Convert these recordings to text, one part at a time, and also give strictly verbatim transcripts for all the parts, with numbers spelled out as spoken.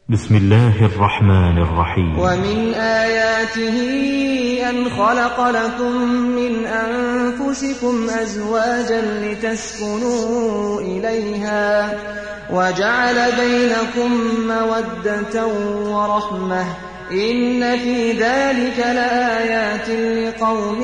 بسم الله الرحمن الرحيم. ومن آياته أن خلق لكم من أنفسكم أزواجا لتسكنوا إليها وجعل بينكم مودة ورحمة إن في ذلك لآيات لقوم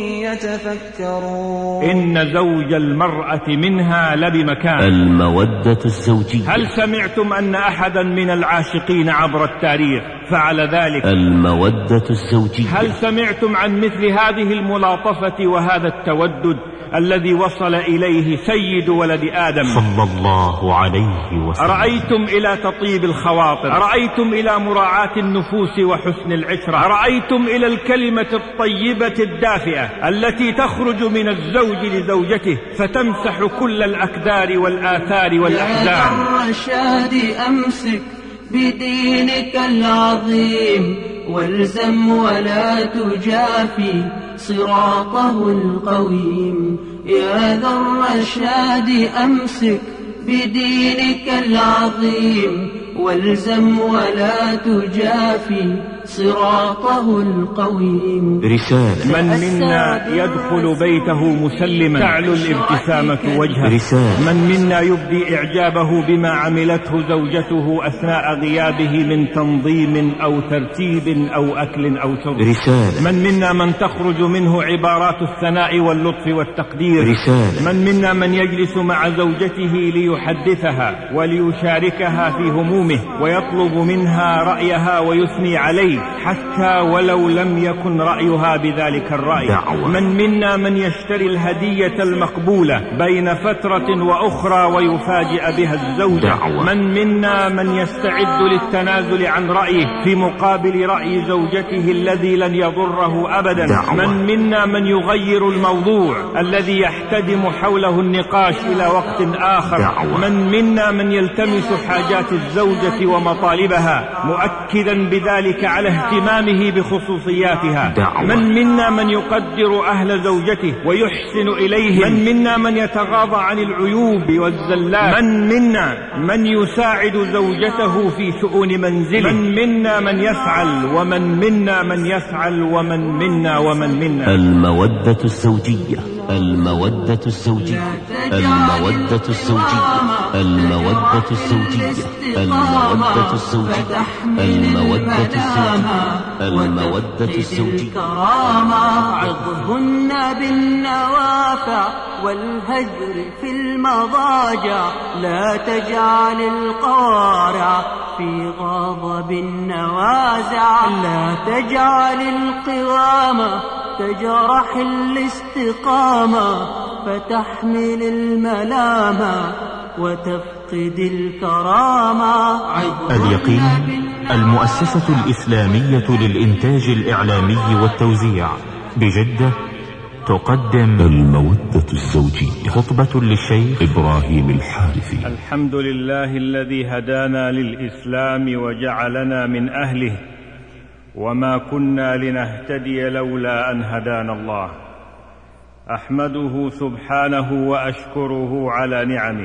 يتفكرون. إن زوج المرأة منها لبمكان. المودة الزوجية. هل سمعتم أن أحدا من العاشقين عبر التاريخ فعل ذلك؟ المودة الزوجية. هل سمعتم عن مثل هذه الملاطفة وهذا التودد الذي وصل إليه سيد ولد آدم صلى الله عليه وسلم؟ أرأيتم إلى تطيب الخواطر، أرأيتم إلى مراعاة النفوس وحسن العشرة، أرأيتم إلى الكلمة الطيبة الدافئة التي تخرج من الزوج لزوجته فتمسح كل الأكدار والآثار والأحزان. يا الرشاد أمسك بدينك العظيم والزم ولا تجافي صراطه القويم. يا ذا الرشاد أمسك بدينك العظيم والزم ولا تجافي صراطه القويم. رسالة. من منا يدخل بيته مسلما تعلو الابتسامة وجهه. رسالة. من منا يبدي إعجابه بما عملته زوجته أثناء غيابه من تنظيم أو ترتيب أو أكل أو شرب. رسالة. من منا من تخرج منه عبارات الثناء واللطف والتقدير. رسالة. من منا من يجلس مع زوجته ليحدثها وليشاركها في همومه ويطلب منها رأيها ويثني عليه حتى ولو لم يكن رأيها بذلك الرأي. دعوة. من منا من يشتري الهدية المقبولة بين فترة وأخرى ويفاجئ بها الزوجة. دعوة. من منا من يستعد للتنازل عن رأيه في مقابل رأي زوجته الذي لن يضره أبدا. دعوة. من منا من يغير الموضوع الذي يحتدم حوله النقاش إلى وقت آخر. دعوة. من منا من يلتمس حاجات الزوجة ومطالبها مؤكدا بذلك على اهتمامه بخصوصياتها. دعوة. من منا من يقدر أهل زوجته ويحسن إليهم. من منا من يتغاضى عن العيوب والزلات. من منا من يساعد زوجته في شؤون منزله. من منا من يفعل ومن منا من يفعل ومن منا ومن منا. المودة الزوجية. المودة الزوجية. المودة الزوجية. المودة الزوجية. المودة الزوجية. المودة الزوجية. المودة الزوجية. عظهن بالنوافع والهجر في المضاجع لا تجعل القوارع في غضب النوازع. لا تجعل القوامة تجرح الاستقامة فتحمل الملامة وتفقد الكرامة. اليقين المؤسسة الإسلامية للإنتاج الإعلامي والتوزيع بجدة تقدم المودة الزوجية. خطبة للشيخ إبراهيم الحارثي. الحمد لله الذي هدانا للإسلام وجعلنا من أهله وما كنا لنهتدي لولا أن هدانا الله. أحمده سبحانه وأشكره على نعمه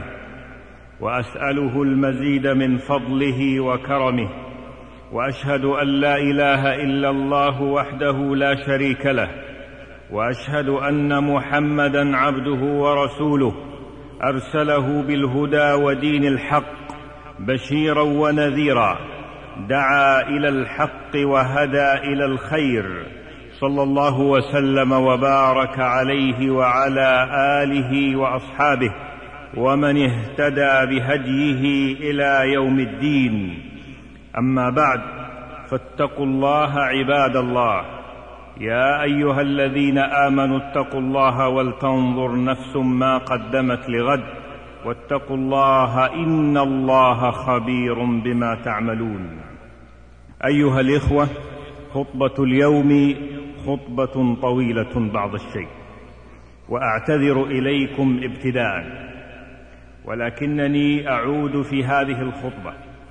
وأسأله المزيد من فضله وكرمه. وأشهد أن لا إله إلا الله وحده لا شريك له وأشهد أن محمدًا عبده ورسوله أرسله بالهدى ودين الحق بشيرا ونذيرا دعا إلى الحق وهدى إلى الخير صلى الله وسلم وبارك عليه وعلى آله وأصحابه ومن اهتدى بهديه إلى يوم الدين. أما بعد فاتقوا الله عباد الله. يا أيها الذين آمنوا اتقوا الله ولتنظر نفس ما قدمت لغد واتقوا الله إن الله خبير بما تعملون. أيها الإخوة، خطبة اليوم خطبة طويلة بعض الشيء وأعتذر إليكم ابتداء، ولكنني أعود في هذه الخطبة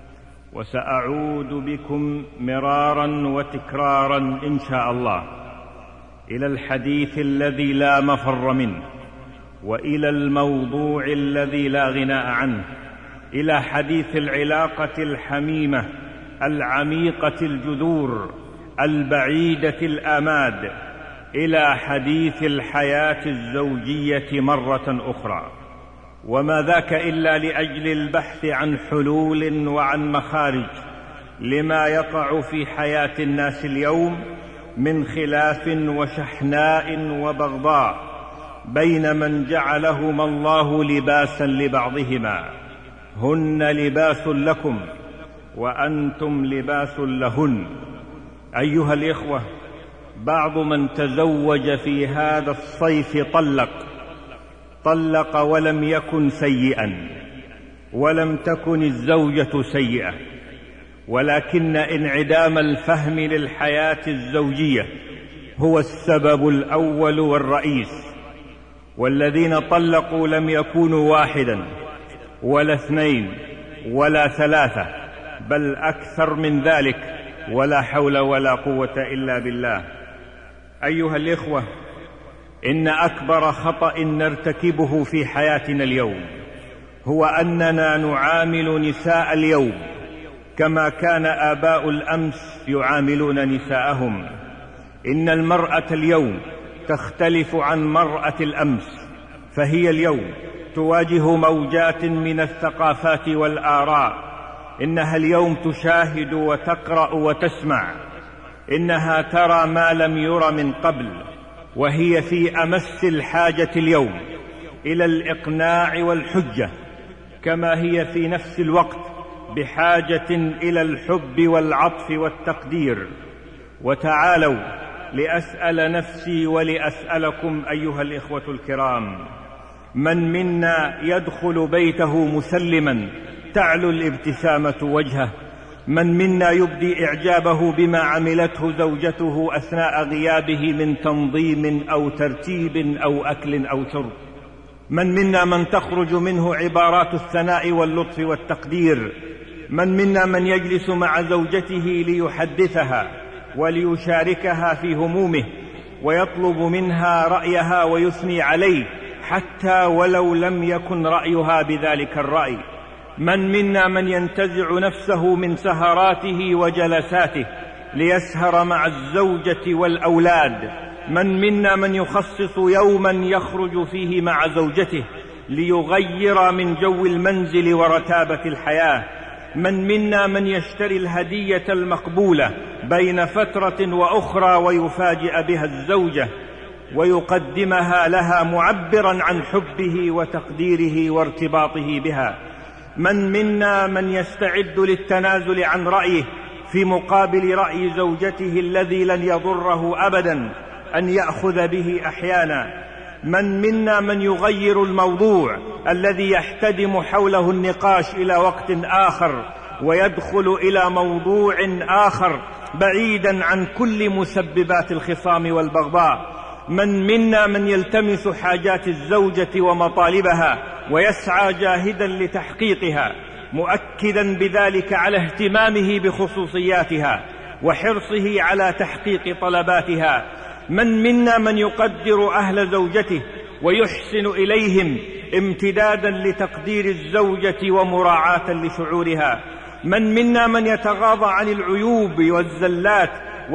وسأعود بكم مرارا وتكرارا إن شاء الله إلى الحديث الذي لا مفر منه وإلى الموضوع الذي لا غناء عنه، إلى حديث العلاقة الحميمة العميقة الجذور البعيدة الآماد إلى حديث الحياة الزوجية مرة أخرى، وما ذاك إلا لأجل البحث عن حلول وعن مخارج لما يقع في حياة الناس اليوم من خلاف وشحناء وبغضاء بين من جعلهما الله لباسا لبعضهما. هن لباس لكم وأنتم لباس لهن. أيها الإخوة، بعض من تزوج في هذا الصيف طلق طلق ولم يكن سيئا، ولم تكن الزوجة سيئة، ولكن انعدام الفهم للحياة الزوجية هو السبب الأول والرئيس. والذين طلقوا لم يكونوا واحدا ولا اثنين ولا ثلاثة، بل أكثر من ذلك، ولا حول ولا قوة إلا بالله. أيها الإخوة، إن أكبر خطأ نرتكبه في حياتنا اليوم هو أننا نعامل نساء اليوم كما كان آباء الأمس يعاملون نساءهم. إن المرأة اليوم تختلف عن مرأة الأمس، فهي اليوم تواجه موجات من الثقافات والآراء. إنها اليوم تشاهد وتقرأ وتسمع، إنها ترى ما لم ير من قبل، وهي في أمس الحاجة اليوم إلى الإقناع والحجة، كما هي في نفس الوقت بحاجة إلى الحب والعطف والتقدير. وتعالوا لأسأل نفسي ولأسألكم أيها الإخوة الكرام، من منا يدخل بيته مسلما تعلو الابتسامة وجهه؟ من منا يبدي إعجابه بما عملته زوجته أثناء غيابه من تنظيم أو ترتيب أو أكل أو شرب؟ من منا من تخرج منه عبارات الثناء واللطف والتقدير؟ من منا من يجلس مع زوجته ليحدثها وليشاركها في همومه ويطلب منها رأيها ويثني عليه حتى ولو لم يكن رأيها بذلك الرأي؟ من منا من ينتزع نفسه من سهراته وجلساته ليسهر مع الزوجة والأولاد؟ من منا من يخصص يوما يخرج فيه مع زوجته ليغير من جو المنزل ورتابة الحياة؟ من منا من يشتري الهدية المقبولة بين فترة وأخرى ويفاجئ بها الزوجة ويقدمها لها معبرا عن حبه وتقديره وارتباطه بها؟ من منا من يستعد للتنازل عن رأيه في مقابل رأي زوجته الذي لن يضره أبدا أن يأخذ به أحيانا؟ من منا من يغير الموضوع الذي يحتدم حوله النقاش إلى وقت آخر ويدخل إلى موضوع آخر بعيدا عن كل مسببات الخصام والبغضاء؟ من منا من يلتمس حاجات الزوجة ومطالبها ويسعى جاهدا لتحقيقها، مؤكدا بذلك على اهتمامه بخصوصياتها وحرصه على تحقيق طلباتها؟ من منا من يقدر أهل زوجته ويحسن إليهم امتدادا لتقدير الزوجة ومراعاة لشعورها؟ من منا من يتغاضى عن العيوب والزلات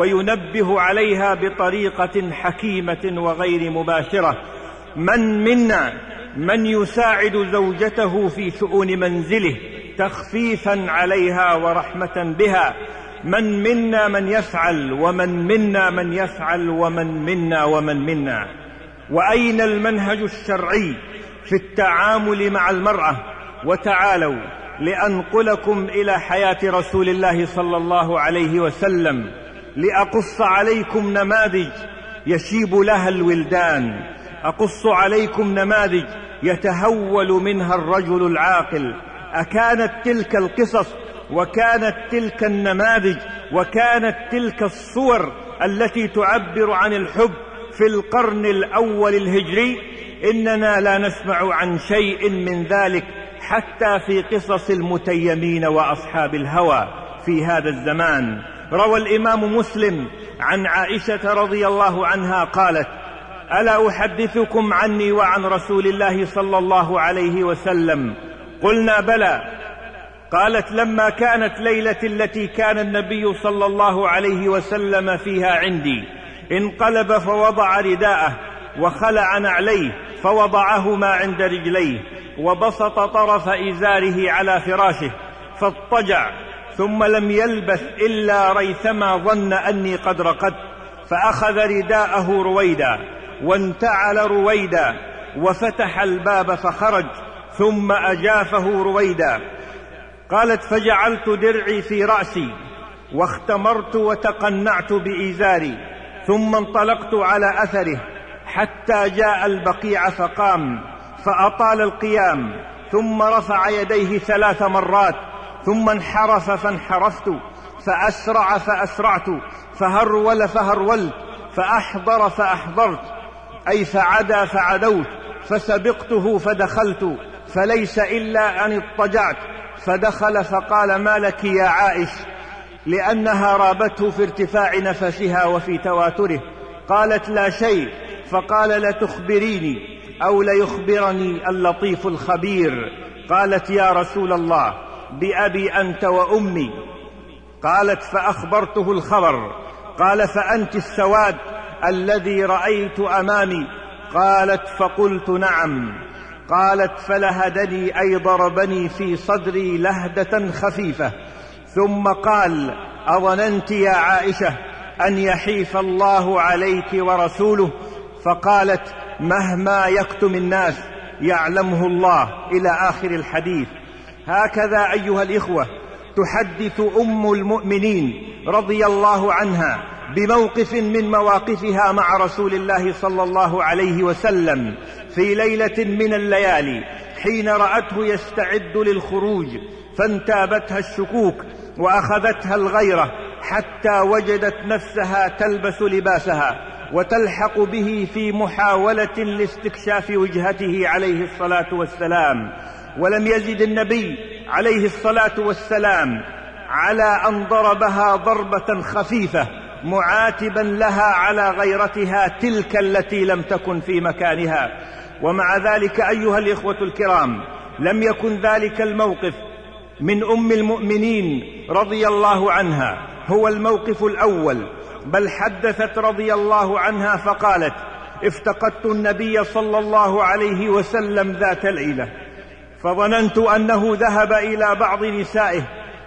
وينبه عليها بطريقة حكيمة وغير مباشرة؟ من منا من يساعد زوجته في شؤون منزله تخفيفا عليها ورحمة بها؟ من منا من يفعل ومن منا من يفعل ومن منا ومن منا؟ وأين المنهج الشرعي في التعامل مع المرأة؟ وتعالوا لأنقلكم إلى حياة رسول الله صلى الله عليه وسلم لأقص عليكم نماذج يشيب لها الولدان، أقص عليكم نماذج يتهول منها الرجل العاقل. أكانت تلك القصص وكانت تلك النماذج وكانت تلك الصور التي تعبر عن الحب في القرن الأول الهجري؟ إننا لا نسمع عن شيء من ذلك حتى في قصص المتيمين وأصحاب الهوى في هذا الزمان. روى الإمام مسلم عن عائشة رضي الله عنها قالت: ألا أحدثكم عني وعن رسول الله صلى الله عليه وسلم؟ قلنا بلى. قالت: لما كانت ليلة التي كان النبي صلى الله عليه وسلم فيها عندي انقلب فوضع رداءه وخلع نعليه فوضعهما عند رجليه وبسط طرف إزاره على فراشه فاضطجع، ثم لم يلبث إلا ريثما ظن أني قد رقدت، فأخذ رداءه رويدا وانتعل رويدا وفتح الباب فخرج ثم أجافه رويدا. قالت: فجعلت درعي في رأسي واختمرت وتقنعت بإزاري، ثم انطلقت على أثره حتى جاء البقيع فقام فأطال القيام، ثم رفع يديه ثلاث مرات، ثم انحرف فانحرفت، فأسرع فأسرعت، فهرول فهرولت، فأحضر فأحضرت، أي فعدا فعدوت، فسبقته فدخلت، فليس إلا أن اضطجعت، فدخل فقال: ما لك يا عائش؟ لأنها رابته في ارتفاع نفسها وفي تواتره. قالت: لا شيء. فقال: لتخبريني أو ليخبرني اللطيف الخبير. قالت: يا رسول الله، بأبي أنت وأمي. قالت: فأخبرته الخبر. قال: فأنت السواد الذي رأيت أمامي؟ قالت: فقلت: نعم. قالت: فلهدني أي ضربني في صدري لهدة خفيفة، ثم قال: أظننت يا عائشة أن يحيف الله عليك ورسوله؟ فقالت: مهما يكتم الناس يعلمه الله، إلى آخر الحديث. هكذا أيها الإخوة تحدث أم المؤمنين رضي الله عنها بموقف من مواقفها مع رسول الله صلى الله عليه وسلم في ليلة من الليالي حين رأته يستعد للخروج، فانتابتها الشكوك وأخذتها الغيرة حتى وجدت نفسها تلبس لباسها وتلحق به في محاولة لاستكشاف وجهته عليه الصلاة والسلام. ولم يزد النبي عليه الصلاة والسلام على أن ضربها ضربة خفيفة معاتبا لها على غيرتها تلك التي لم تكن في مكانها. ومع ذلك أيها الإخوة الكرام لم يكن ذلك الموقف من أم المؤمنين رضي الله عنها هو الموقف الأول، بل حدثت رضي الله عنها فقالت: افتقدت النبي صلى الله عليه وسلم ذات ليلة، فظننت أنه ذهب إلى بعض نسائه،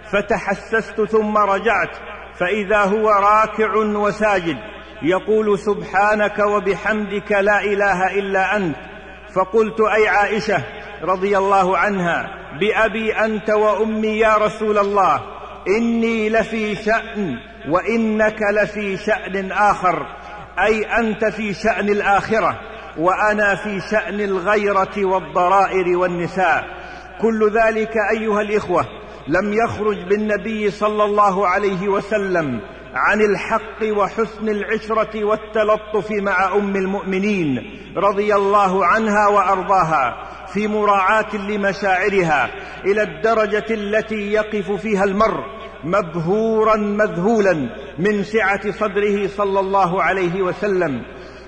فتحسست ثم رجعت فإذا هو راكع وساجد يقول: سبحانك وبحمدك لا إله إلا أنت. فقلت: أي عائشة رضي الله عنها، بأبي أنت وأمي يا رسول الله، إني لفي شأن وإنك لفي شأن آخر، أي أنت في شأن الآخرة وأنا في شأن الغيرة والضرائر والنساء. كل ذلك أيها الإخوة لم يخرج بالنبي صلى الله عليه وسلم عن الحق وحسن العشرة والتلطف مع أم المؤمنين رضي الله عنها وأرضاها في مراعاة لمشاعرها إلى الدرجة التي يقف فيها المرء مبهورا مذهولا من سعة صدره صلى الله عليه وسلم.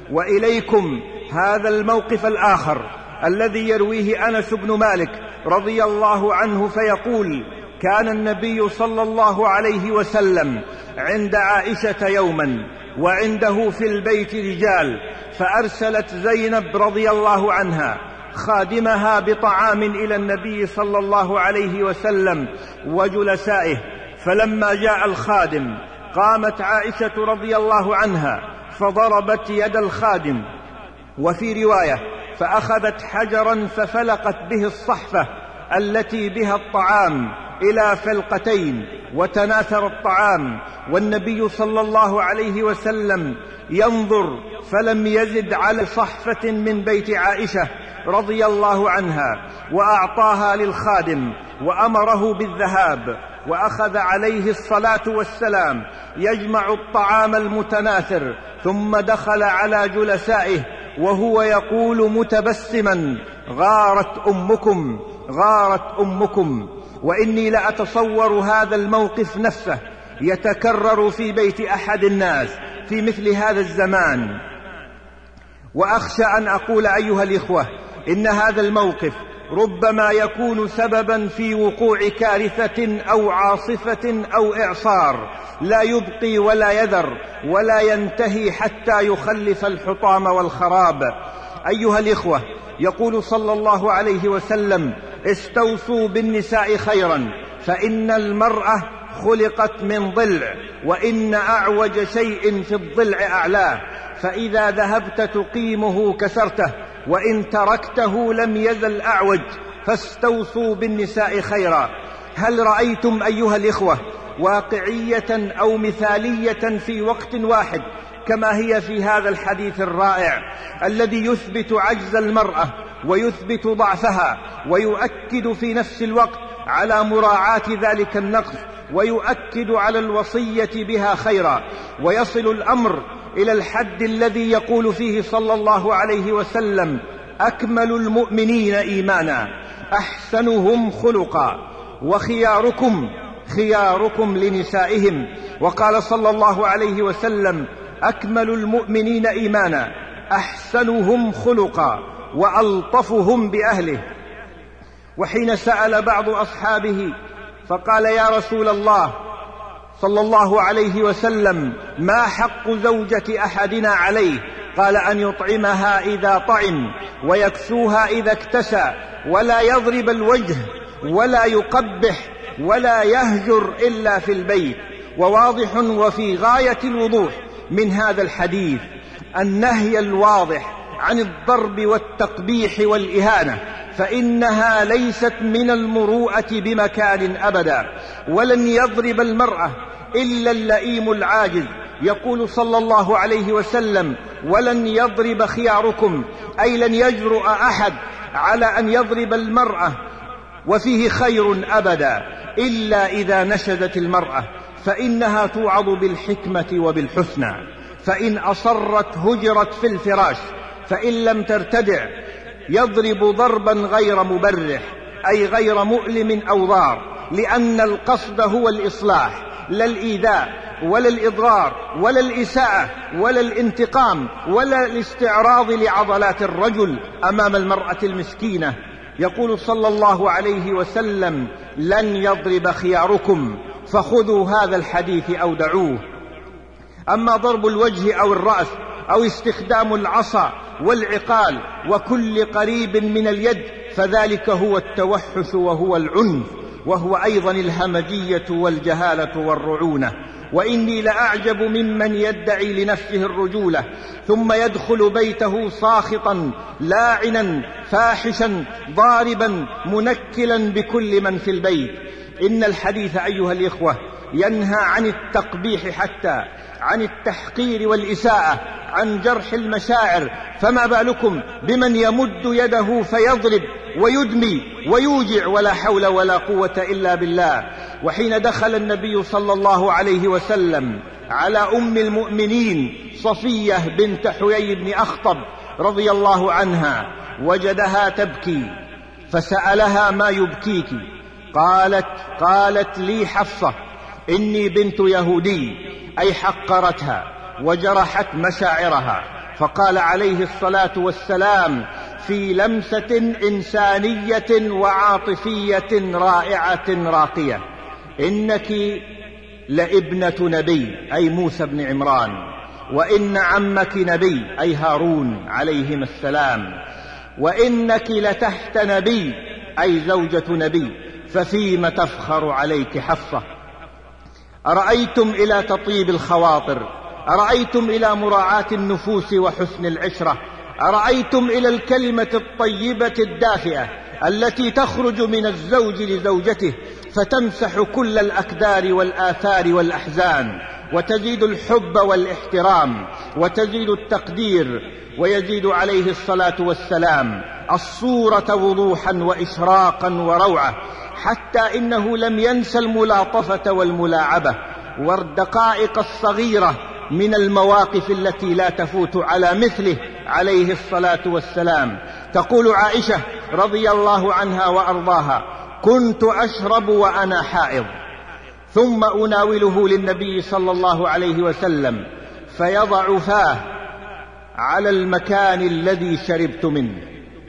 وإليكم هذا الموقف الآخر الذي يرويه أنس بن مالك رضي الله عنه فيقول: كان النبي صلى الله عليه وسلم عند عائشة يوما وعنده في البيت رجال، فأرسلت زينب رضي الله عنها خادمها بطعام إلى النبي صلى الله عليه وسلم وجلسائه، فلما جاء الخادم قامت عائشة رضي الله عنها فضربت يد الخادم، وفي رواية فأخذت حجرا ففلقت به الصحفة التي بها الطعام إلى فلقتين وتناثر الطعام، والنبي صلى الله عليه وسلم ينظر فلم يزد على صحفة من بيت عائشة رضي الله عنها، وأعطاها للخادم وأمره بالذهاب، وأخذ عليه الصلاة والسلام يجمع الطعام المتناثر، ثم دخل على جلسائه وهو يقول متبسما: غارت أمكم غارت أمكم. وإني لأتصور هذا الموقف نفسه يتكرر في بيت أحد الناس في مثل هذا الزمان، وأخشى أن أقول أيها الإخوة إن هذا الموقف ربما يكون سببا في وقوع كارثة أو عاصفة أو إعصار لا يبقي ولا يذر ولا ينتهي حتى يخلف الحطام والخراب. أيها الإخوة، يقول صلى الله عليه وسلم: استوصوا بالنساء خيرا فإن المرأة خلقت من ضلع، وإن أعوج شيء في الضلع أعلاه، فإذا ذهبت تقيمه كسرته، وإن تركته لم يزل أعوج، فاستوصوا بالنساء خيرا. هل رأيتم أيها الإخوة واقعية أو مثالية في وقت واحد كما هي في هذا الحديث الرائع الذي يثبت عجز المرأة ويثبت ضعفها ويؤكد في نفس الوقت على مراعاة ذلك النقص، ويؤكد على الوصية بها خيرا، ويصل الأمر إلى الحد الذي يقول فيه صلى الله عليه وسلم: أكمل المؤمنين إيمانا أحسنهم خلقا وخياركم خياركم لنسائهم. وقال صلى الله عليه وسلم: أكمل المؤمنين إيمانا أحسنهم خلقا وألطفهم بأهله. وحين سأل بعض أصحابه فقال: يا رسول الله صلى الله عليه وسلم، ما حق زوجة أحدنا عليه؟ قال: أن يطعمها إذا طعم ويكسوها إذا اكتسى، ولا يضرب الوجه ولا يقبح ولا يهجر إلا في البيت. وواضح وفي غاية الوضوح من هذا الحديث النهي الواضح عن الضرب والتقبيح والإهانة، فإنها ليست من المروءة بمكان أبدا، ولن يضرب المرأة إلا اللئيم العاجز. يقول صلى الله عليه وسلم: ولن يضرب خياركم، أي لن يجرؤ أحد على أن يضرب المرأة وفيه خير أبدا إلا إذا نشزت المرأة، فإنها توعظ بالحكمة وبالحسنى، فإن أصرت هجرت في الفراش، فإن لم ترتدع يضرب ضربا غير مبرح، أي غير مؤلم أو ضار، لأن القصد هو الإصلاح لا الإيذاء ولا الإضرار ولا الإساءة ولا الانتقام ولا الاستعراض لعضلات الرجل أمام المرأة المسكينة. يقول صلى الله عليه وسلم: لن يضرب خياركم، فخذوا هذا الحديث أو دعوه. أما ضرب الوجه أو الرأس أو استخدام العصا والعقال وكل قريب من اليد فذلك هو التوحش وهو العنف، وهو أيضا الهمجية والجهالة والرعونة. وإني لأعجب ممن يدعي لنفسه الرجولة ثم يدخل بيته ساخطا لاعنا فاحشا ضاربا منكلا بكل من في البيت. إن الحديث أيها الإخوة ينهى عن التقبيح، حتى عن التحقير والإساءة، عن جرح المشاعر، فما بالكم بمن يمد يده فيضرب ويدمي ويوجع ولا حول ولا قوة إلا بالله. وحين دخل النبي صلى الله عليه وسلم على أم المؤمنين صفية بنت حيي بن أخطب رضي الله عنها وجدها تبكي، فسألها: ما يبكيك؟ قالت قالت لي حفصة إني بنت يهودي، أي حقرتها وجرحت مشاعرها. فقال عليه الصلاة والسلام في لمسة إنسانية وعاطفية رائعة راقية: إنك لابنة نبي، أي موسى بن عمران، وإن عمك نبي، أي هارون عليهما السلام، وإنك لتحت نبي، أي زوجة نبي، ففيم تفخر عليك حفصة؟ أرأيتم إلى تطيب الخواطر، أرأيتم إلى مراعاة النفوس وحسن العشرة، أرأيتم إلى الكلمة الطيبة الدافئة التي تخرج من الزوج لزوجته فتمسح كل الأكدار والآثار والأحزان، وتزيد الحب والاحترام وتزيد التقدير، ويزيد عليه الصلاة والسلام الصورة وضوحا وإشراقا وروعة، حتى إنه لم ينس الملاطفة والملاعبة والدقائق الصغيرة من المواقف التي لا تفوت على مثله عليه الصلاة والسلام. تقول عائشة رضي الله عنها وأرضاها: كنت أشرب وأنا حائض، ثم أناوله للنبي صلى الله عليه وسلم فيضع فاه على المكان الذي شربت منه،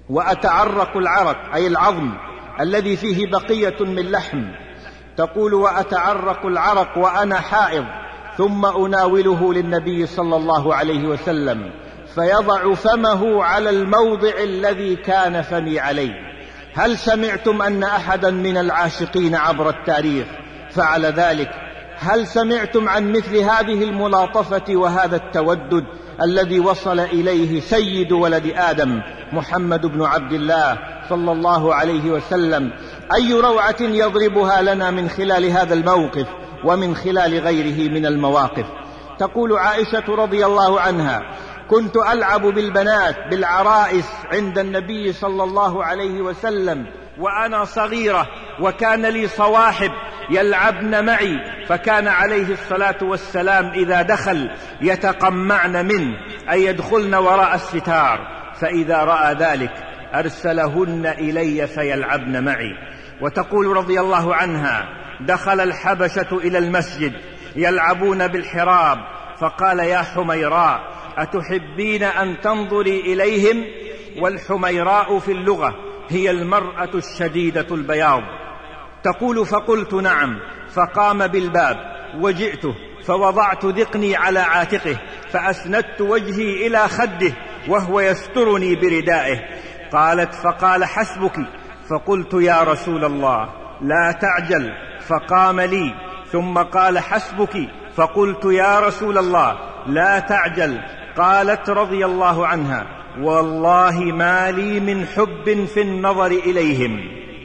وأتعرق العرق أي العظم الذي فيه بقية من لحم. تقول وأتعرق العرق وأنا حائض، ثم أناوله للنبي صلى الله عليه وسلم فيضع فمه على الموضع الذي كان فمي عليه. هل سمعتم أن أحدا من العاشقين عبر التاريخ فعل ذلك؟ هل سمعتم عن مثل هذه الملاطفة وهذا التودد الذي وصل إليه سيد ولد آدم محمد بن عبد الله صلى الله عليه وسلم؟ أي روعة يضربها لنا من خلال هذا الموقف ومن خلال غيره من المواقف. تقول عائشة رضي الله عنها: كنت ألعب بالبنات بالعرائس عند النبي صلى الله عليه وسلم وأنا صغيرة، وكان لي صواحب يلعبن معي، فكان عليه الصلاة والسلام إذا دخل يتقمعن منه أي يدخلن وراء الستار، فإذا رأى ذلك أرسلهن إلي فيلعبن معي. وتقول رضي الله عنها: دخل الحبشة إلى المسجد يلعبون بالحراب، فقال: يا حميراء أتحبين أن تنظري إليهم؟ والحميراء في اللغة هي المرأة الشديدة البياض. تقول: فقلت نعم، فقام بالباب وجئته فوضعت ذقني على عاتقه فأسندت وجهي إلى خده وهو يسترني بردائه. قالت: فقال: حسبك. فقلت: يا رسول الله لا تعجل. فقام لي ثم قال: حسبك. فقلت: يا رسول الله لا تعجل. قالت رضي الله عنها: والله ما لي من حب في النظر إليهم،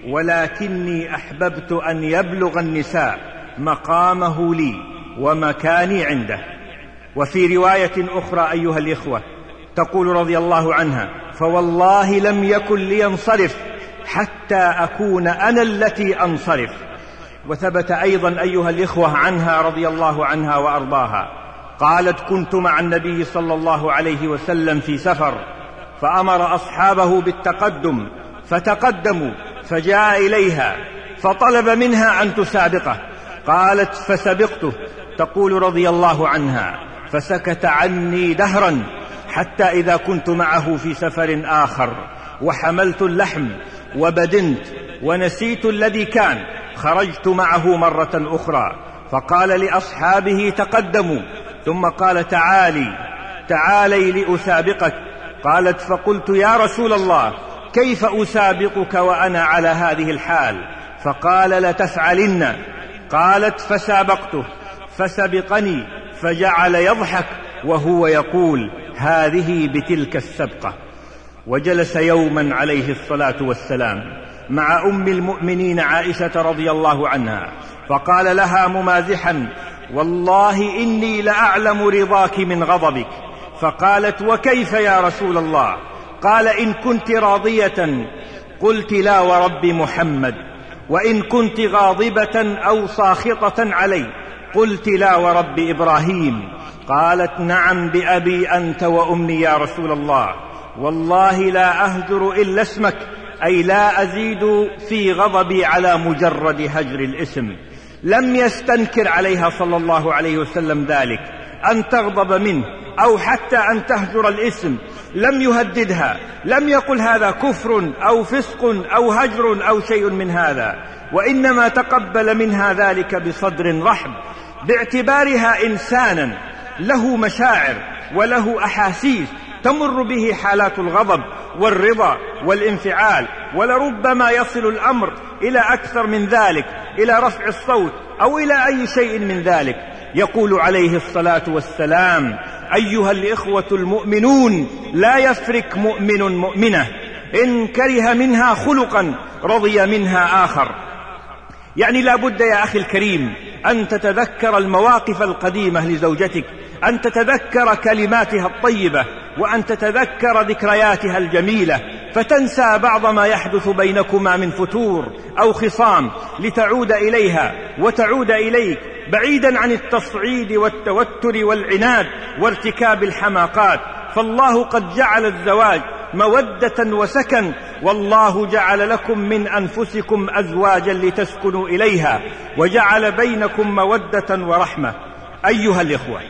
ولكني أحببت أن يبلغ النساء مقامه لي ومكاني عنده. وفي رواية أخرى أيها الإخوة تقول رضي الله عنها: فوالله لم يكن لينصرف حتى أكون أنا التي أنصرف. وثبت أيضا أيها الإخوة عنها رضي الله عنها وأرضاها قالت: كنت مع النبي صلى الله عليه وسلم في سفر، فأمر أصحابه بالتقدم فتقدموا، فجاء إليها فطلب منها أن تسابقه. قالت: فسبقته. تقول رضي الله عنها: فسكت عني دهرا حتى إذا كنت معه في سفر آخر وحملت اللحم وبدنت ونسيت الذي كان، خرجت معه مرة أخرى فقال لأصحابه: تقدموا، ثم قال: تعالي تعالي لأسابقك. قالت: فقلت: يا رسول الله كيف أسابقك وأنا على هذه الحال؟ فقال: لتفعلن. قالت: فسابقته فسبقني، فجعل يضحك وهو يقول: هذه بتلك السبقة. وجلس يوما عليه الصلاة والسلام مع أم المؤمنين عائشة رضي الله عنها، فقال لها ممازحا: والله إني لأعلم رضاك من غضبك. فقالت: وكيف يا رسول الله؟ قال: إن كنت راضية قلت لا ورب محمد، وإن كنت غاضبة أو ساخطة علي قلت لا ورب إبراهيم. قالت: نعم بأبي أنت وأمي يا رسول الله، والله لا أهجر إلا اسمك، أي لا أزيد في غضبي على مجرد هجر الاسم. لم يستنكر عليها صلى الله عليه وسلم ذلك أن تغضب منه أو حتى أن تهجر الاسم، لم يهددها، لم يقل هذا كفر أو فسق أو هجر أو شيء من هذا، وإنما تقبل منها ذلك بصدر رحب، باعتبارها إنسانا له مشاعر وله أحاسيس تمر به حالات الغضب والرضا والانفعال، ولربما يصل الأمر إلى أكثر من ذلك، إلى رفع الصوت أو إلى أي شيء من ذلك. يقول عليه الصلاة والسلام: أيها الإخوة المؤمنون، لا يفرك مؤمن مؤمنة إن كره منها خلقا رضي منها آخر. يعني لا بد يا أخي الكريم أن تتذكر المواقف القديمة لزوجتك، أن تتذكر كلماتها الطيبة، وأن تتذكر ذكرياتها الجميلة، فتنسى بعض ما يحدث بينكما من فتور أو خصام لتعود إليها وتعود إليك، بعيدا عن التصعيد والتوتر والعناد وارتكاب الحماقات. فالله قد جعل الزواج مودة وسكن، والله جعل لكم من أنفسكم أزواجا لتسكنوا إليها، وجعل بينكم مودة ورحمة. أيها الإخوة،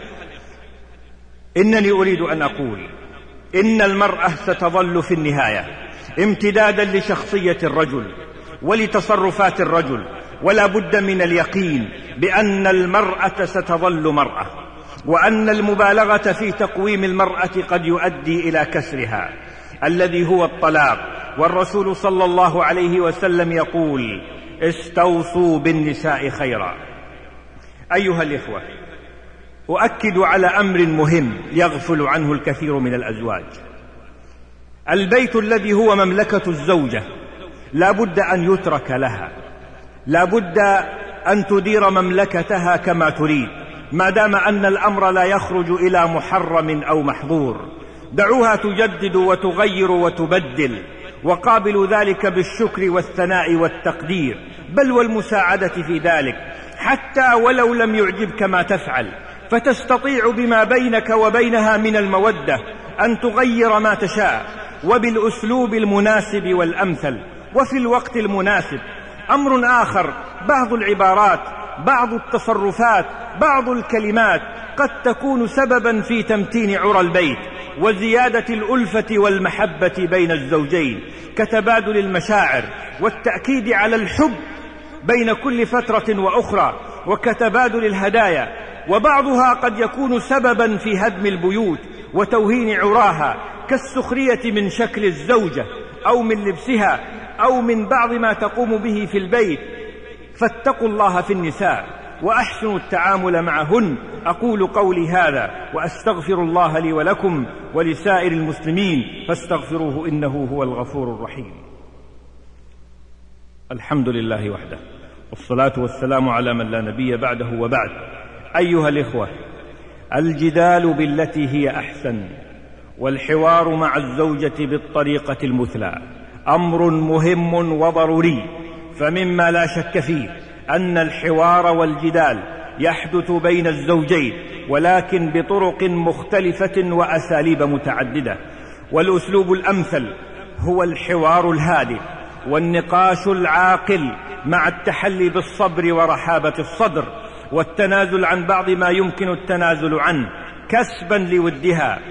إنني أريد أن أقول إن المرأة ستظل في النهاية امتدادا لشخصية الرجل ولتصرفات الرجل، ولا بد من اليقين بأن المرأة ستظل مرأة، وأن المبالغة في تقويم المرأة قد يؤدي إلى كسرها الذي هو الطلاق. والرسول صلى الله عليه وسلم يقول: استوصوا بالنساء خيرا. أيها الإخوة، أؤكد على أمر مهم يغفل عنه الكثير من الأزواج. البيت الذي هو مملكة الزوجة لا بد أن يترك لها، لا بد أن تدير مملكتها كما تريد، ما دام أن الأمر لا يخرج إلى محرم أو محظور. دعوها تجدد وتغير وتبدل، وقابلوا ذلك بالشكر والثناء والتقدير، بل والمساعدة في ذلك، حتى ولو لم يعجبك ما تفعل، فتستطيع بما بينك وبينها من المودة أن تغير ما تشاء، وبالأسلوب المناسب والأمثل وفي الوقت المناسب. أمر آخر، بعض العبارات، بعض التصرفات، بعض الكلمات قد تكون سببا في تمتين عرى البيت وزيادة الألفة والمحبة بين الزوجين، كتبادل المشاعر والتأكيد على الحب بين كل فترة وأخرى، وكتبادل الهدايا. وبعضها قد يكون سببا في هدم البيوت وتوهين عراها، كالسخرية من شكل الزوجة أو من لبسها أو من بعض ما تقوم به في البيت. فاتقوا الله في النساء وأحسنوا التعامل معهن. أقول قولي هذا وأستغفر الله لي ولكم ولسائر المسلمين، فاستغفروه إنه هو الغفور الرحيم. الحمد لله وحده، والصلاة والسلام على من لا نبي بعده، وبعد. أيها الإخوة، الجدال بالتي هي أحسن والحوار مع الزوجة بالطريقة المثلى أمر مهم وضروري، فمما لا شك فيه أن الحوار والجدال يحدث بين الزوجين، ولكن بطرق مختلفة وأساليب متعددة. والأسلوب الأمثل هو الحوار الهادئ والنقاش العاقل، مع التحلي بالصبر ورحابة الصدر، والتنازل عن بعض ما يمكن التنازل عنه، كسبا لودها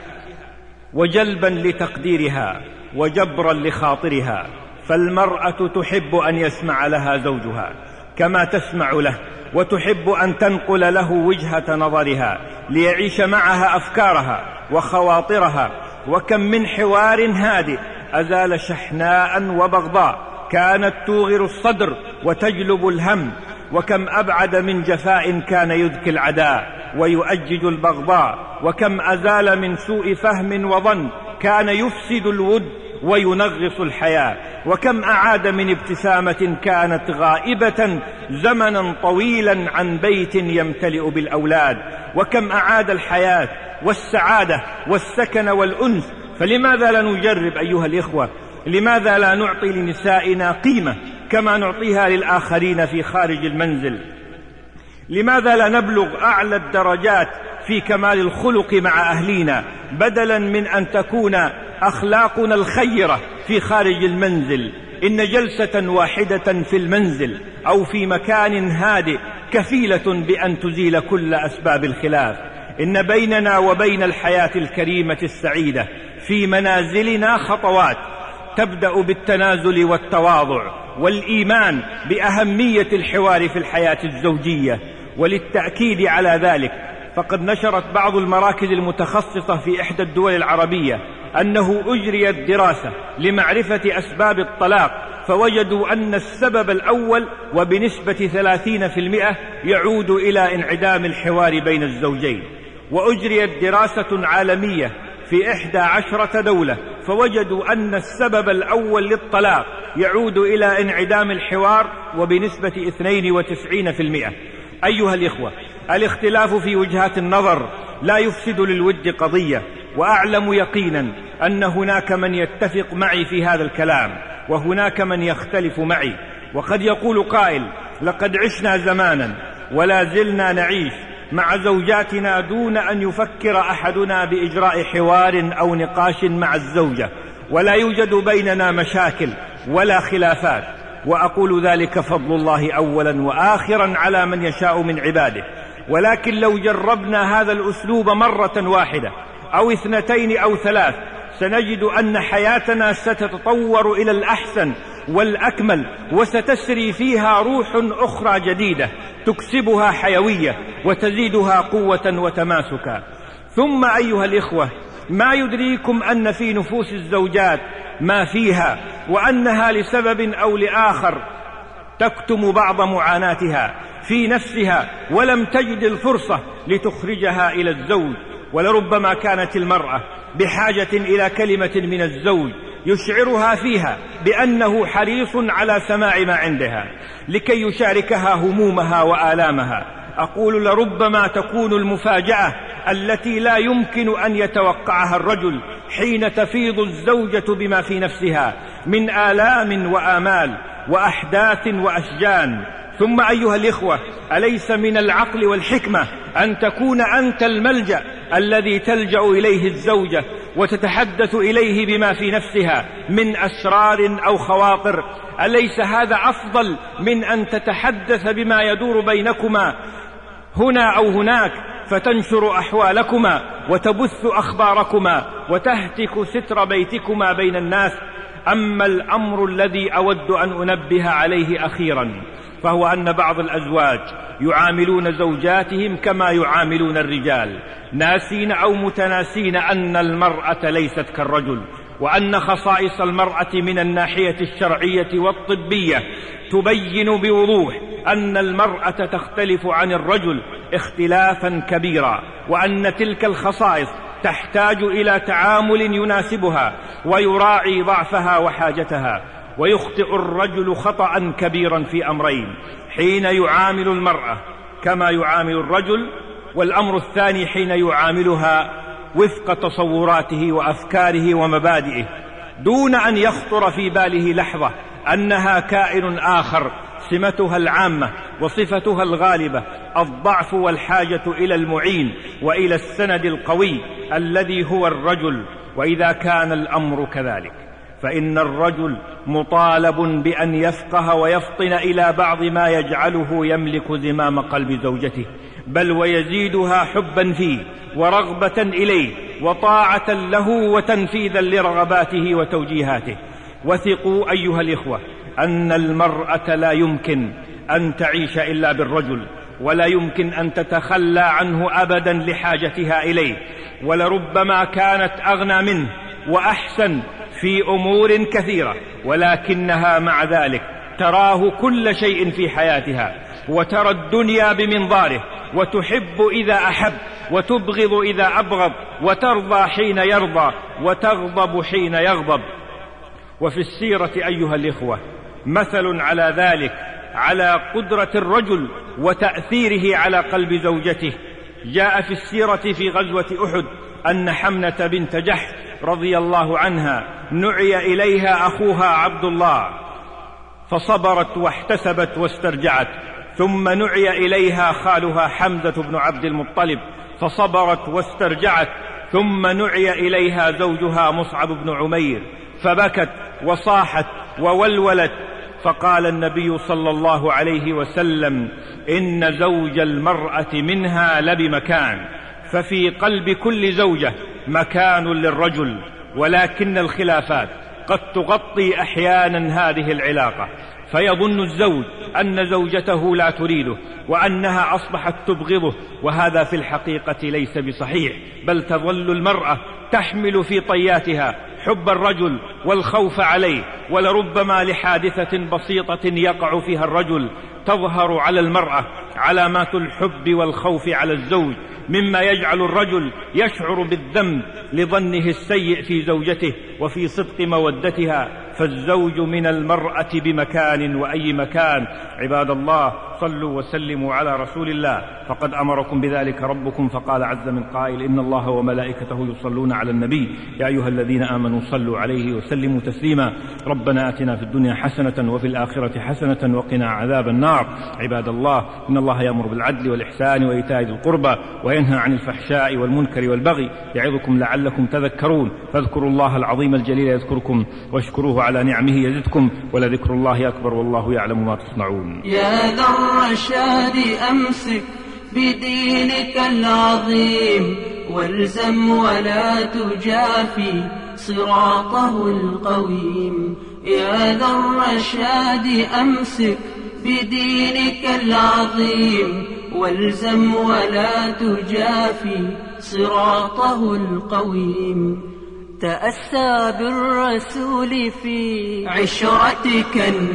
وجلبا لتقديرها وجبرا لخاطرها. فالمرأة تحب أن يسمع لها زوجها كما تسمع له، وتحب أن تنقل له وجهة نظرها ليعيش معها أفكارها وخواطرها. وكم من حوار هادئ أزال شحناء وبغضاء كانت توغر الصدر وتجلب الهم، وكم أبعد من جفاء كان يذكي العداء ويؤجج البغضاء، وكم أزال من سوء فهم وظن كان يفسد الود وينغص الحياة، وكم أعاد من ابتسامة كانت غائبة زمنا طويلا عن بيت يمتلئ بالأولاد، وكم أعاد الحياة والسعادة والسكن والأنس. فلماذا لا نجرب أيها الإخوة؟ لماذا لا نعطي لنسائنا قيمة كما نعطيها للآخرين في خارج المنزل؟ لماذا لا نبلغ أعلى الدرجات في كمال الخلق مع أهلينا، بدلا من أن تكون أخلاقنا الخيرة في خارج المنزل؟ إن جلسة واحدة في المنزل أو في مكان هادئ كفيلة بأن تزيل كل أسباب الخلاف. إن بيننا وبين الحياة الكريمة السعيدة في منازلنا خطوات تبدأ بالتنازل والتواضع والإيمان بأهمية الحوار في الحياة الزوجية. وللتأكيد على ذلك فقد نشرت بعض المراكز المتخصصة في إحدى الدول العربية أنه أجريت دراسة لمعرفة أسباب الطلاق، فوجدوا أن السبب الأول وبنسبة ثلاثين في المئة يعود إلى انعدام الحوار بين الزوجين. وأجريت دراسة عالمية في إحدى عشرة دولة، فوجدوا أن السبب الأول للطلاق يعود إلى انعدام الحوار وبنسبة اثنين وتسعين في المئة. أيها الإخوة، الاختلاف في وجهات النظر لا يفسد للود قضية، وأعلم يقينا أن هناك من يتفق معي في هذا الكلام وهناك من يختلف معي. وقد يقول قائل: لقد عشنا زمانا ولا زلنا نعيش مع زوجاتنا دون أن يفكر أحدنا بإجراء حوار أو نقاش مع الزوجة، ولا يوجد بيننا مشاكل ولا خلافات. وأقول ذلك فضل الله أولا وآخرا على من يشاء من عباده. ولكن لو جربنا هذا الأسلوب مرة واحدة أو اثنتين أو ثلاث سنجد أن حياتنا ستتطور إلى الأحسن والأكمل، وستسري فيها روح أخرى جديدة تكسبها حيوية وتزيدها قوة وتماسكا. ثم أيها الإخوة، ما يدريكم أن في نفوس الزوجات ما فيها، وأنها لسبب أو لآخر تكتم بعض معاناتها في نفسها ولم تجد الفرصة لتخرجها إلى الزوج. ولربما كانت المرأة بحاجة إلى كلمة من الزوج يشعرها فيها بأنه حريص على سماع ما عندها لكي يشاركها همومها وآلامها. أقول لربما تكون المفاجأة التي لا يمكن أن يتوقعها الرجل حين تفيض الزوجة بما في نفسها من آلام وآمال وأحداث وأشجان. ثم أيها الإخوة، أليس من العقل والحكمة أن تكون أنت الملجأ الذي تلجأ إليه الزوجة وتتحدث إليه بما في نفسها من أسرار أو خواطر؟ أليس هذا أفضل من أن تتحدث بما يدور بينكما هنا أو هناك فتنشر أحوالكما وتبث أخباركما وتهتك ستر بيتكما بين الناس؟ أما الأمر الذي أود أن أنبه عليه أخيرا فهو أن بعض الأزواج يعاملون زوجاتهم كما يعاملون الرجال، ناسين أو متناسين أن المرأة ليست كالرجل، وأن خصائص المرأة من الناحية الشرعية والطبية تبين بوضوح أن المرأة تختلف عن الرجل اختلافا كبيرا، وأن تلك الخصائص تحتاج إلى تعامل يناسبها ويراعي ضعفها وحاجتها. ويخطئ الرجل خطأ كبيرا في أمرين: حين يعامل المرأة كما يعامل الرجل، والأمر الثاني حين يعاملها وفق تصوراته وأفكاره ومبادئه دون أن يخطر في باله لحظة أنها كائن آخر سمتها العامة وصفتها الغالبة الضعف والحاجة إلى المعين وإلى السند القوي الذي هو الرجل. وإذا كان الأمر كذلك فإن الرجل مطالب بأن يفقه ويفطن إلى بعض ما يجعله يملك زمام قلب زوجته، بل ويزيدها حبا فيه ورغبة إليه وطاعة له وتنفيذا لرغباته وتوجيهاته. وثقوا أيها الإخوة أن المرأة لا يمكن أن تعيش إلا بالرجل، ولا يمكن أن تتخلى عنه أبدا لحاجتها إليه، ولربما كانت أغنى منه وأحسن في أمور كثيرة، ولكنها مع ذلك تراه كل شيء في حياتها، وترى الدنيا بمنظاره، وتحب إذا أحب، وتبغض إذا أبغض، وترضى حين يرضى، وتغضب حين يغضب. وفي السيرة أيها الإخوة مثل على ذلك، على قدرة الرجل وتأثيره على قلب زوجته. جاء في السيرة في غزوة أحد أن حمنة بنت جحش رضي الله عنها نعي إليها أخوها عبد الله فصبرت واحتسبت واسترجعت، ثم نعي إليها خالها حمزة بن عبد المطلب فصبرت واسترجعت، ثم نعي إليها زوجها مصعب بن عمير فبكت وصاحت وولولت. فقال النبي صلى الله عليه وسلم: إن زوج المرأة منها لبمكان. ففي قلب كل زوجة مكان للرجل، ولكن الخلافات قد تغطي أحيانا هذه العلاقة، فيظن الزوج أن زوجته لا تريده وأنها أصبحت تبغضه، وهذا في الحقيقة ليس بصحيح، بل تظل المرأة تحمل في طياتها حب الرجل والخوف عليه، ولربما لحادثة بسيطة يقع فيها الرجل تظهر على المرأة علامات الحب والخوف على الزوج، مما يجعل الرجل يشعر بالذنب لظنه السيء في زوجته وفي صدق مودتها. فالزوج من المرأة بمكان وأي مكان. عباد الله، صلوا وسلموا على رسول الله، فقد أمركم بذلك ربكم، فقال عز من قائل: إن الله وملائكته يصلون على النبي يا أيها الذين آمنوا صلوا عليه وسلموا تسليما. ربنا آتنا في الدنيا حسنة وفي الآخرة حسنة وقنا عذاب النار. عباد الله، إن الله يأمر بالعدل والإحسان وإيتاء ذي القربى وينهى عن الفحشاء والمنكر والبغي يعظكم لعلكم تذكرون. فاذكروا الله العظيم الجليل يذكركم، واشكروه على نعمه يزدكم، ولذكر الله أكبر والله يعلم ما تصنعون. يا ذا الرشاد أمسك بدينك العظيم، والزم ولا تجافي صراطه القويم. يا ذا الرشاد أمسك بدينك العظيم والزم ولا تجافي صراطه القويم. تأسى بالرسول في عشرتك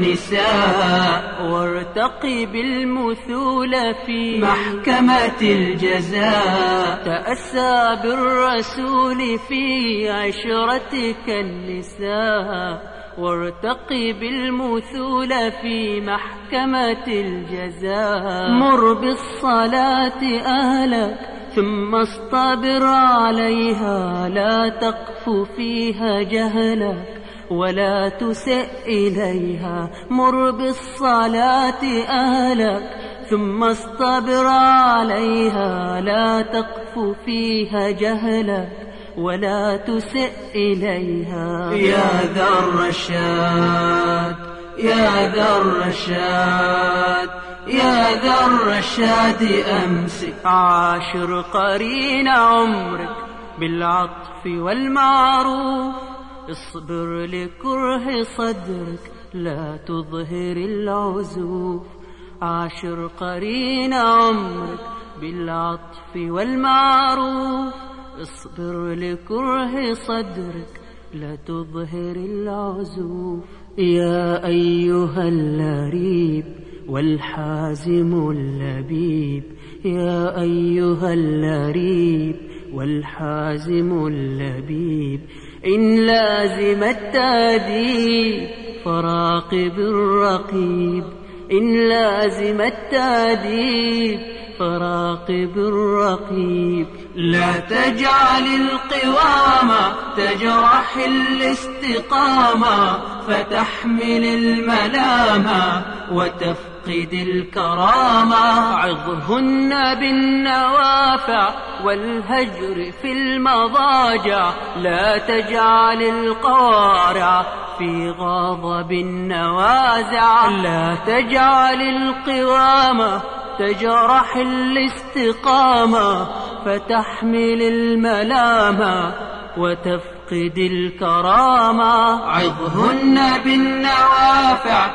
النساء وارتقي بالمثول في محكمة الجزاء. تأسى بالرسول في عشرتك النساء وارتقي بالمثول في محكمة الجزاء. مر بالصلاة أهلك ثم اصطبر عليها لا تقف فيها جهلك ولا تسئ إليها. مر بالصلاة أهلك ثم اصطبر عليها لا تقف فيها جهلك ولا تسئ إليها. يا ذا الرشاد يا ذا الرشاد يا ذا الرشاد أمسك. عاشر قرين عمرك بالعطف والمعروف اصبر لكره صدرك لا تظهر العزوف. عاشر قرين عمرك بالعطف والمعروف اصبر لكره صدرك لا تظهر العزوف. يا أيها اللريب والحازم اللبيب. يا أيها اللريب والحازم اللبيب. إن لازم التأديب فراقب الرقيب. إن لازم التأديب فراقب الرقيب. لا تجعل القوامة تجرح الاستقامة فتحمل الملامة وتفقد الكرامة. عظهن بالنوافع والهجر في المضاجع لا تجعل القوارع في غضب النوازع. لا تجعل القوامة تجرح الاستقامة فتحمل الملامة وتفقد الكرامة. عظهن بالنوافع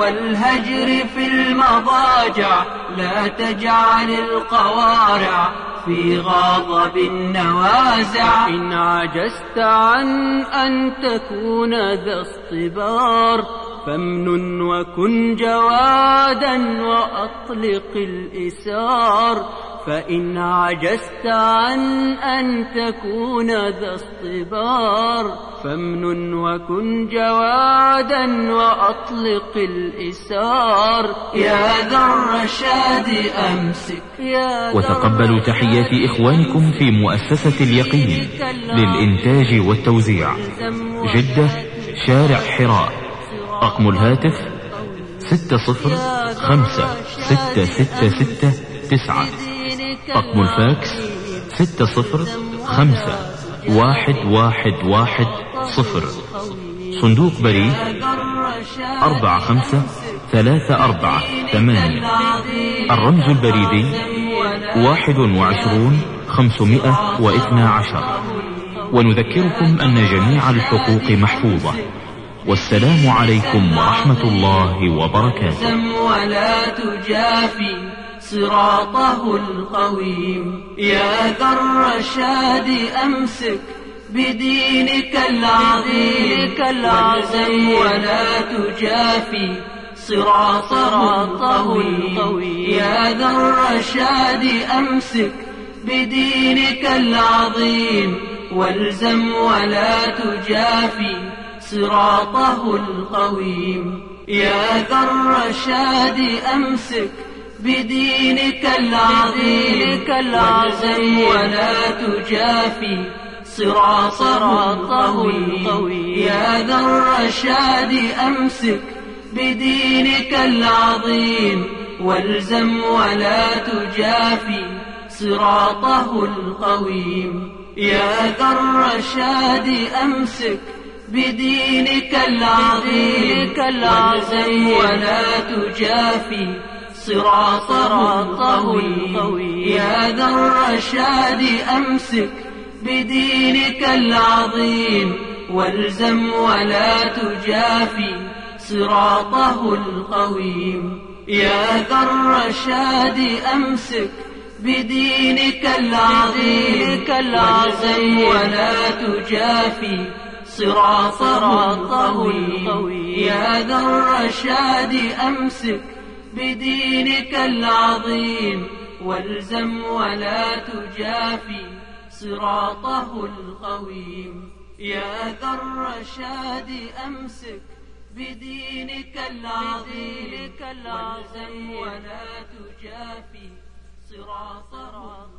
والهجر في المضاجع لا تجعل القوارع في غضب النوازع. إن عجزت عن أن تكون ذا اصطبار فامنن وكن جوادا وأطلق الإسار. فإن عجزت عن أن تكون ذا اصطبار فامنن وكن جوادا وأطلق الإسار. يا ذا الرشاد أمسك. وتقبلوا تحيات إخوانكم في مؤسسة اليقين للإنتاج والتوزيع، جدة، شارع حراء. رقم الهاتف ستة صفر خمسة ستة ستة ستة تسعة. رقم الفاكس ستة صفر خمسة واحد واحد واحد صفر. صندوق بريد أربعة خمسة ثلاثة أربعة ثمانية. الرمز البريدي واحد وعشرون خمسمائة واثنى عشر. ونذكركم أن جميع الحقوق محفوظة. والسلام عليكم ورحمة الله وبركاته. ولا تجافي صراطه القويم. يا ذا الرشاد أمسك بدينك العظيم والزم ولا تجافي صراطه القويم. يا ذا الرشاد أمسك بدينك العظيم والزم ولا تجافي صراطه القويم. يا ذا الرشاد أمسك بدينك العظيم والزم ولا تجافي صراطه القويم. يا ذا الرشاد أمسك بدينك العظيم والزم ولا تجافي صراطه القويم. يا ذا الرشاد أمسك بدينك العظيم والزم ولا تجافي صراطه القويم. يا ذا الرشاد أمسك بدينك العظيم والزم ولا تجافي صراطه القويم. يا ذا الرشاد أمسك بدينك العظيم والزم ولا تجافي صراطه القويم. يا ذا الرشاد أمسك بدينك العظيم والزم ولا تجافي صراطه القويم. يا ذا الرشاد أمسك بدينك العظيم والزم ولا تجافي صراطه